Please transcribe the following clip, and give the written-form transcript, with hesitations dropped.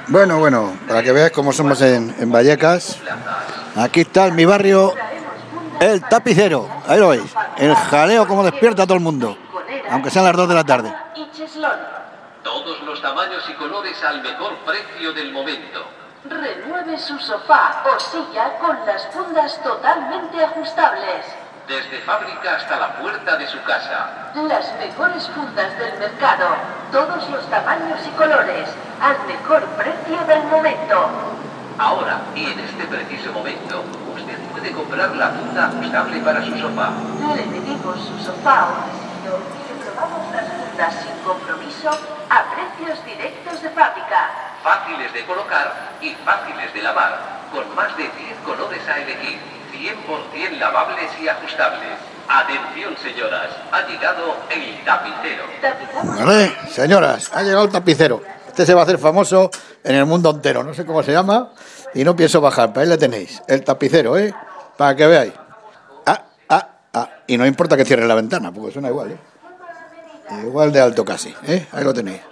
Bueno, para que veáis cómo somos en Vallecas. Aquí está en mi barrio el tapicero. Ahí lo veis. El jaleo como despierta a todo el mundo. Aunque sean las 2 de la tarde. Todos los tamaños y colores al mejor precio del momento. Renueve su sofá o silla con las fundas totalmente ajustables. Desde fábrica hasta la puerta de su casa. Las mejores fundas del mercado. Todos los tamaños y colores. Al mejor precio del momento. Ahora, y en este preciso momento, usted puede comprar la funda ajustable para su sofá. Le medimos su sofá o pasillo y le probamos las fundas sin compromiso a precios directos de fábrica. Fáciles de colocar y fáciles de lavar, con más de 10 colores a elegir, 100% lavables y ajustables. Atención, señoras, ha llegado el tapicero. Vale, señoras, ha llegado el tapicero. Este se va a hacer famoso en el mundo entero. No sé cómo se llama y no pienso bajar. Para ahí le tenéis, el tapicero, para que veáis. Y no importa que cierre la ventana, porque suena igual, igual de alto casi, ahí lo tenéis.